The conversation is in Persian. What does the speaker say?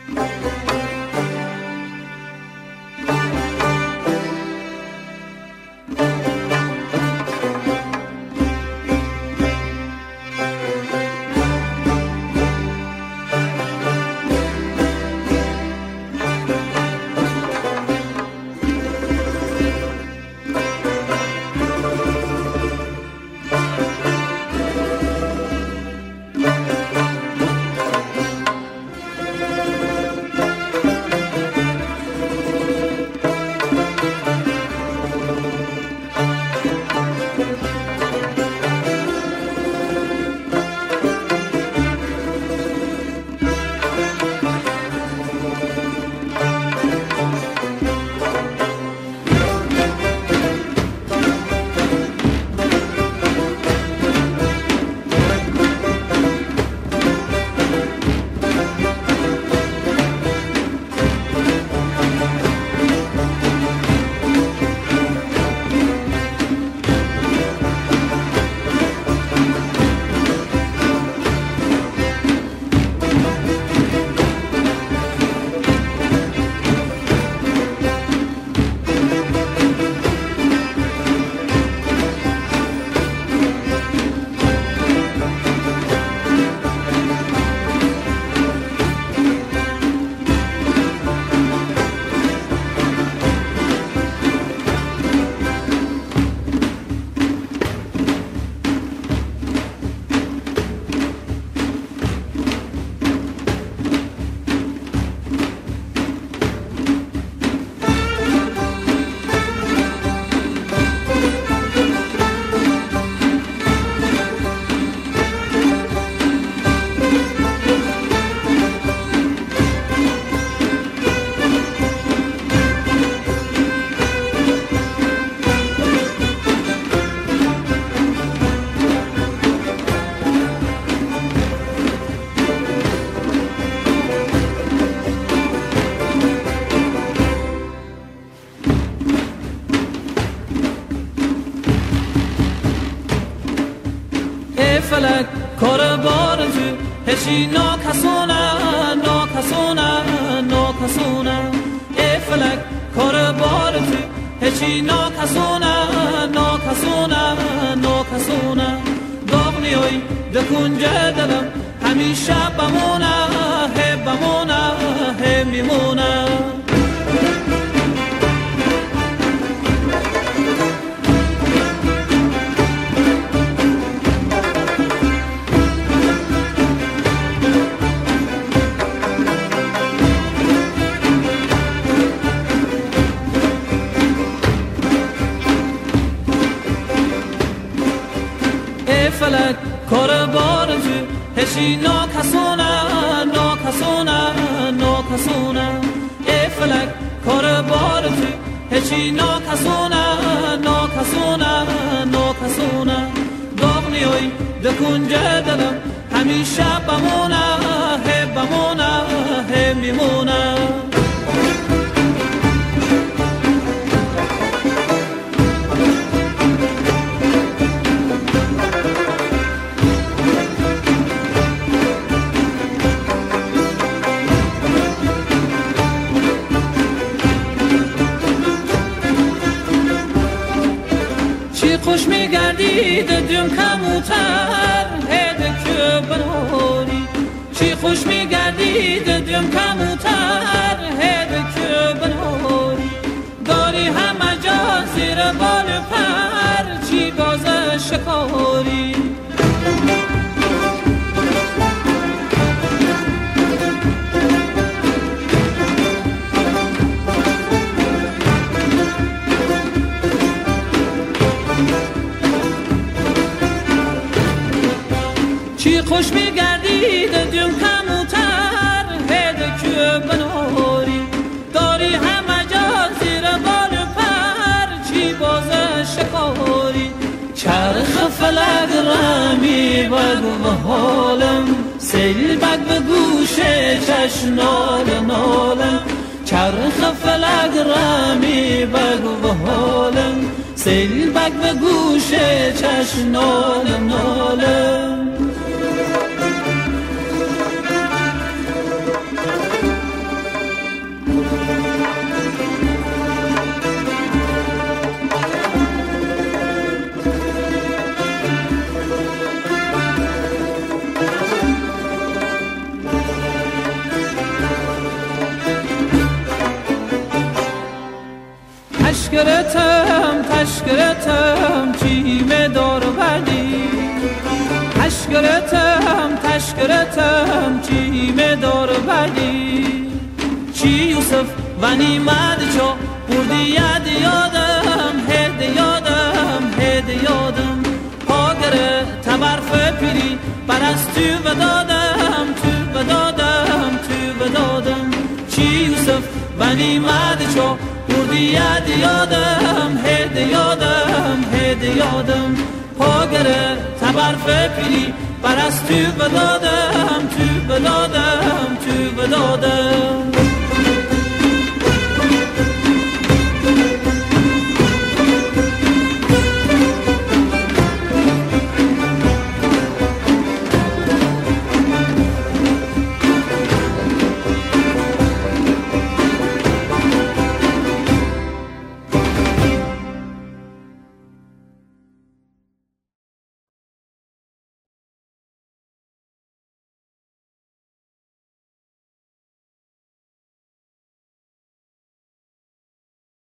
فلک کار بار تو هشی ناکسونه ناکسونه ناکسونه ای فلک کار بار تو هشی ناکسونه ناکسونه ناکسونه داغ نیای دکنجه دلم همیشه بمونه هی بمونه هی میمونه فلک کار بار تو هشی ناکسونه ناکسونه ناکسونه ای فلک کار بار تو هشی ناکسونه ناکسونه ناکسونه داغ نیای دکنجه دلم همیشه بمونه هی بمونه هی میمونه خوش میگردی دم کموتر هده که بنوری چی خوش میگردی دم کموتر هده که بنوری داری همه جا زیر بال پر چی باز شکاری چی خوش میگردی دم کموتر هده که بنوری داری همه جا زیر بال پر چی باز شکاری چرخ فلک رمی بگو و حالم سیل بگ به گوش چشم نالم نالم چرخ فلک رمی بگو و حالم سیل بگ به گوش چشم نالم نالم تشکرتم چیمه دار بدی تشکرتم چیمه دار بدی چی یوسف و نیمد چو بردی یادم هد یادم پاگره تبرف پیری برست تو بدادم چی یوسف و نیمد چو بردی یادم هد یادم پاگره تبرف پیری برست تو بدادم